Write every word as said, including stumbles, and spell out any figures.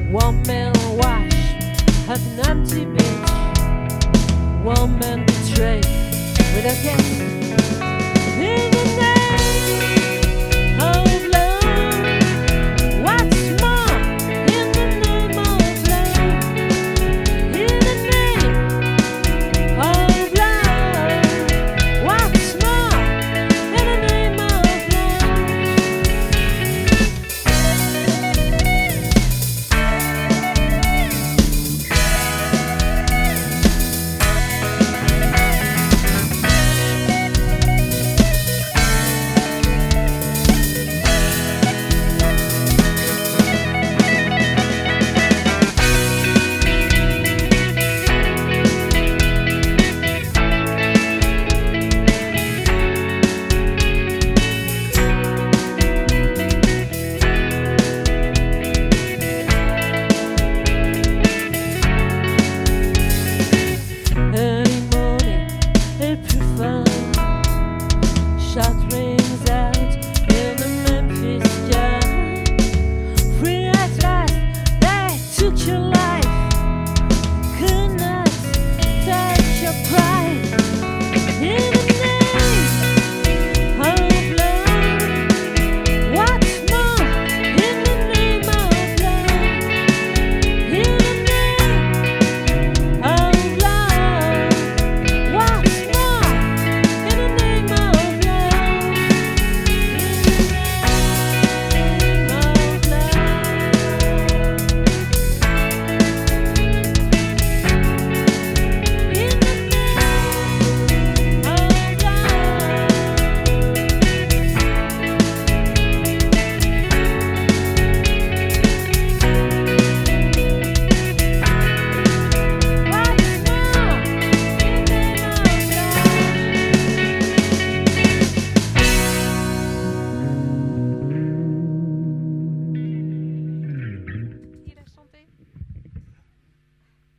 One man washed at an empty beach. One man betrayed with a kiss. In the name of love, what's more? In the name of love, in the name of love, what's more? In the name of shot rings out in the Memphis sky. Free at last, they took your life.